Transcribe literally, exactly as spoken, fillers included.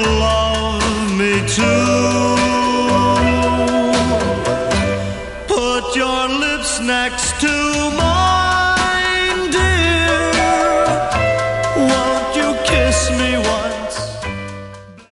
love me too. Put your lips next to mine.